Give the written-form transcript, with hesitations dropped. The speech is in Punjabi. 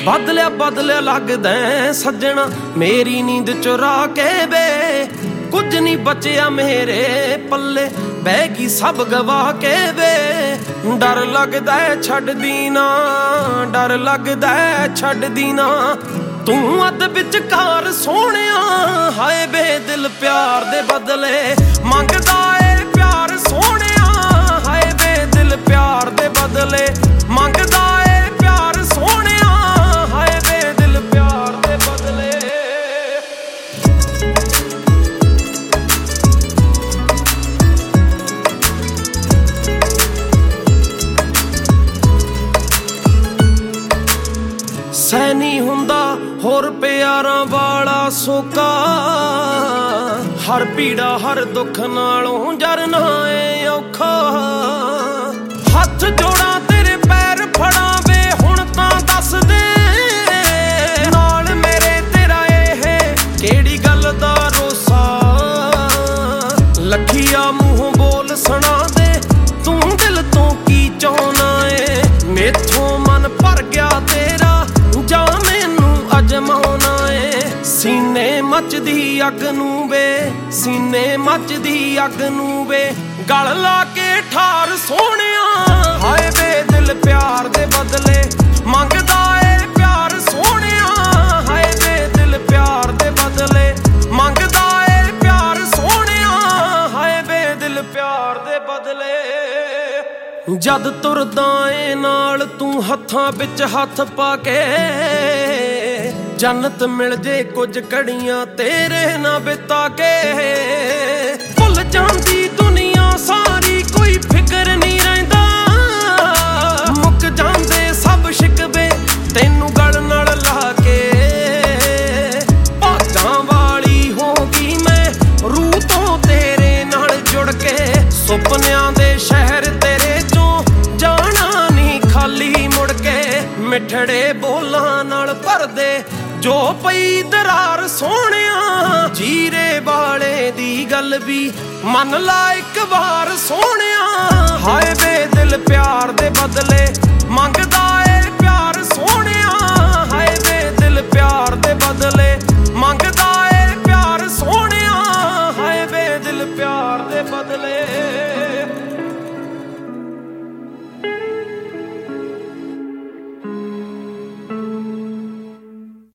ਬਦਲਿਆ ਬਦਲਿਆ ਲੱਗਦਾ ਸੱਜਣਾ ਮੇਰੀ ਨੀਂਦ ਚੁਰਾ ਕੇ ਵੇ। ਕੁਝ ਨਹੀਂ ਬਚਿਆ ਮੇਰੇ ਪੱਲੇ ਬਹਿ ਗਈ ਸਭ ਗਵਾ ਕੇ ਵੇ। ਡਰ ਲੱਗਦਾ ਛੱਡਦੀ ਨਾ, ਡਰ ਲੱਗਦਾ ਛੱਡਦੀ ਨਾ ਤੂੰ ਅੱਧ ਵਿਚਕਾਰ ਸੋਹਣਿਆ। ਹਾਏ ਵੇ ਦਿਲ ਪਿਆਰ ਦੇ ਬਦਲੇ ਮੰਗਦਾ ਏ ਪਿਆਰ ਸੋਹਣਿਆ। ਹਾਏ ਵੇ ਦਿਲ ਪਿਆਰ ਦੇ ਬਦਲੇ ਮੰਗਦਾ ਏ ਪਿਆਰ ਸੋਹਣਿਆ। ਹਾਏ ਵੇ ਦਿਲ ਪਿਆਰ ਦੇ ਬਦਲੇ। ਸਹਿ ਨਹੀਂ ਹੁੰਦਾ ਹੋਰ ਪਿਆਰਾਂ ਵਾਲਾ ਸੋਕਾ। ਹਰ ਪੀੜਾ ਹਰ ਦੁੱਖ ਨਾਲੋਂ ਜਰਨਾ ਏ ਔਖਾ। ਹੱਥ ਜੋੜਾਂ ਤੇਰੇ ਪੈਰ ਫੜਾਂ ਵੇ ਹੁਣ ਤਾਂ ਦੱਸ ਦੇ ਨਾਲ ਮੇਰੇ ਤੇਰਾ ਇਹ ਕਿਹੜੀ ਗੱਲ ਦਾ ਰੋਸਾ। ਲੱਖੀਆ ਮੂੰਹੋਂ ਬੋਲ ਸੁਣਾ ਦੇ ਤੂੰ ਦਿਲ ਤੋਂ ਕੀ ਚਾਹੁੰਦਾ ਏ। ਮੈਥੋਂ ਮਨ ਭਰ ਗਿਆ ਤੇਰਾ ਜਾਂ ਮੈਨੂੰ ਅਜਮਾਉਣਾ ਏ। ਸੀਨੇ ਮੱਚਦੀ ਅੱਗ ਨੂੰ ਵੇ, ਸੀਨੇ ਮੱਚਦੀ ਅੱਗ ਨੂੰ ਵੇ ਗਲ ਲਾ ਕੇ ਠਾਰ ਸੋਹਣਿਆ। ਹਾਏ ਵੇ ਦਿਲ ਪਿਆਰ ਦੇ ਬਦਲੇ ਮੰਗਦਾ ਏ ਪਿਆਰ ਸੋਹਣਿਆ। ਹਾਏ ਵੇ ਦਿਲ ਪਿਆਰ ਦੇ ਬਦਲੇ ਮੰਗਦਾ ਏ ਪਿਆਰ ਸੋਹਣਿਆ। ਹਾਏ ਵੇ ਦਿਲ ਪਿਆਰ ਦੇ ਬਦਲੇ। ਜਦ ਤੁਰਦਾ ਏ ਨਾਲ ਤੂੰ ਹੱਥਾਂ ਵਿੱਚ ਹੱਥ ਪਾ ਕੇ ਜੰਨਤ ਮਿਲ ਜੇ ਕੁਝ ਘੜੀਆਂ ਤੇਰੇ ਨਾਲ ਬਿਤਾ ਕੇ। ਭੁੱਲ ਜਾਂਦੀ ਦੁਨੀਆ ਸਾਰੀ ਕੋਈ ਫਿਕਰ ਨਹੀਂ ਰਹਿੰਦਾ। ਮੁੱਕ ਜਾਂਦੇ ਸਭ ਸ਼ਿਕਵੇ ਤੈਨੂੰ ਗਲ ਨਾਲ ਲਾ ਕੇ। ਭਾਗਾਂ ਵਾਲੀ ਹੋ ਗਈ ਮੈਂ ਰੂਹ ਤੋਂ ਤੇਰੇ ਨਾਲ ਜੁੜ ਕੇ। ਸੁਪਨਿਆਂ ਦੇ ਸ਼ਹਿਰ ਤੇਰੇ ਚੋਂ ਜਾਣਾ ਨਹੀਂ ਖਾਲੀ ਮੁੜ ਕੇ। ਮਿੱਠੜੇ ਬੋਲਾਂ ਨਾਲ ਭਰਦੇ ਜੋ ਪਈ ਦਰਾਰ ਸੋਹਣਿਆ। ਜੀਰੇ ਵਾਲੇ ਦੀ ਗੱਲ ਵੀ ਮੰਨ ਲਾ ਇੱਕ ਵਾਰ ਸੋਹਣਿਆ। ਹਾਏ ਵੇ ਦਿਲ ਪਿਆਰ ਦੇ ਬਦਲੇ ਮੰਗਦਾ ਏ ਪਿਆਰ ਸੋਹਣਿਆ।